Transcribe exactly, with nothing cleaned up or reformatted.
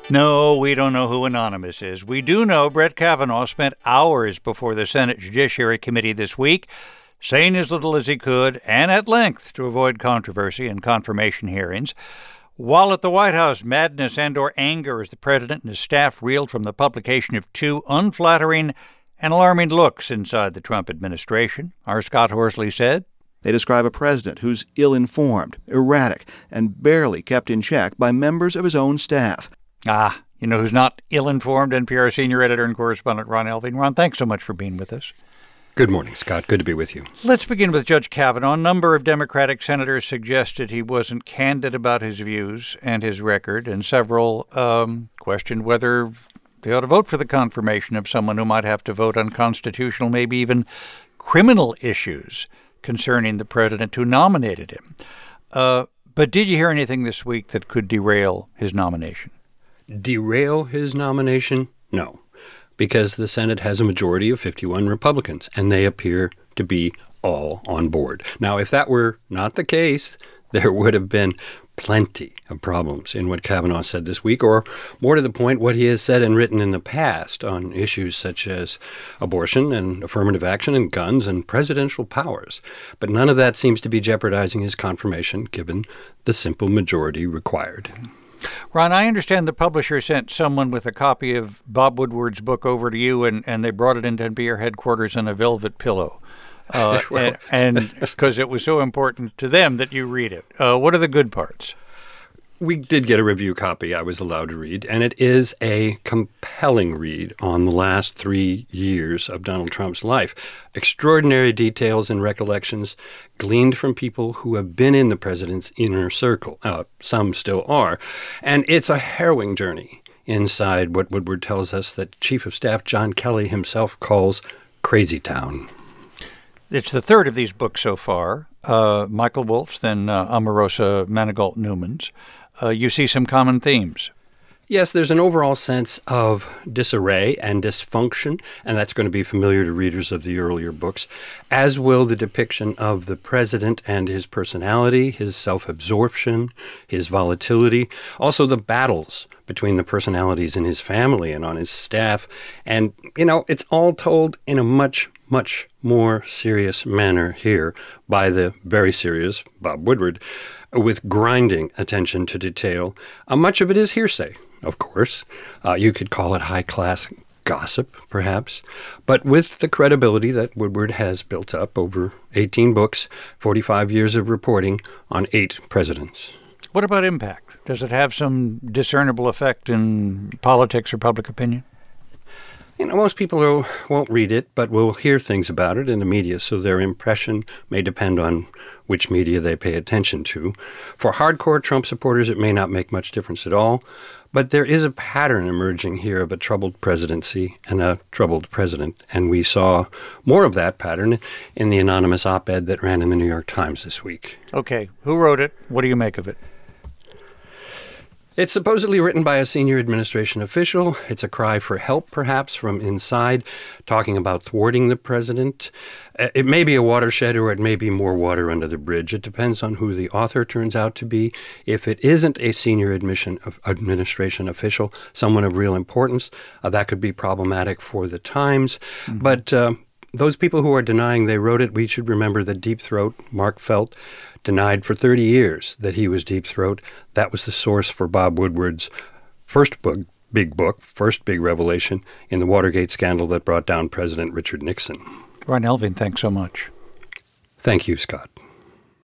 No, we don't know who Anonymous is. We do know Brett Kavanaugh spent hours before the Senate Judiciary Committee this week, saying as little as he could and at length to avoid controversy in confirmation hearings. While at the White House, madness and or anger as the president and his staff reeled from the publication of two unflattering and alarming looks inside the Trump administration, our Scott Horsley said. They describe a president who's ill-informed, erratic, and barely kept in check by members of his own staff. Ah, you know who's not ill-informed? N P R senior editor and correspondent Ron Elving. Ron, thanks so much for being with us. Good morning, Scott. Good to be with you. Let's begin with Judge Kavanaugh. A number of Democratic senators suggested he wasn't candid about his views and his record, and several um, questioned whether they ought to vote for the confirmation of someone who might have to vote on constitutional, maybe even criminal issues concerning the president who nominated him. Uh, but did you hear anything this week that could derail his nomination? Derail his nomination? No, because the Senate has a majority of fifty-one Republicans, and they appear to be all on board. Now, if that were not the case, there would have been plenty of problems in what Kavanaugh said this week, or more to the point, what he has said and written in the past on issues such as abortion and affirmative action and guns and presidential powers. But none of that seems to be jeopardizing his confirmation, given the simple majority required. Ron, I understand the publisher sent someone with a copy of Bob Woodward's book over to you, and, and they brought it into N P R headquarters on a velvet pillow. Uh, well, and because it was so important to them that you read it. Uh, what are the good parts? We did get a review copy I was allowed to read, and it is a compelling read on the last three years of Donald Trump's life. Extraordinary details and recollections gleaned from people who have been in the president's inner circle. Uh, some still are. And it's a harrowing journey inside what Woodward tells us that Chief of Staff John Kelly himself calls Crazy Town. It's the third of these books so far, uh, Michael Wolff's, then uh, Omarosa Manigault Newman's. Uh, you see some common themes. Yes, there's an overall sense of disarray and dysfunction, and that's going to be familiar to readers of the earlier books, as will the depiction of the president and his personality, his self-absorption, his volatility, also the battles between the personalities in his family and on his staff. And, you know, it's all told in a much, much more serious manner here by the very serious Bob Woodward, with grinding attention to detail. Uh, much of it is hearsay, of course. Uh, you could call it high-class gossip, perhaps, but with the credibility that Woodward has built up over eighteen books, forty-five years of reporting on eight presidents. What about impact? Does it have some discernible effect in politics or public opinion? You know, most people will, won't read it, but will hear things about it in the media, so their impression may depend on which media they pay attention to. For hardcore Trump supporters, it may not make much difference at all, but there is a pattern emerging here of a troubled presidency and a troubled president, and we saw more of that pattern in the anonymous op-ed that ran in the New York Times this week. Okay, who wrote it? What do you make of it? It's supposedly written by a senior administration official. It's a cry for help, perhaps, from inside, talking about thwarting the president. It may be a watershed, or it may be more water under the bridge. It depends on who the author turns out to be. If it isn't a senior admission of administration official, someone of real importance, uh, that could be problematic for the Times. Mm-hmm. But uh, those people who are denying they wrote it, we should remember that Deep Throat, Mark Felt, denied for thirty years that he was Deep Throat. That was the source for Bob Woodward's first book, big book, first big revelation in the Watergate scandal that brought down President Richard Nixon. Ron Elving, thanks so much. Thank you, Scott.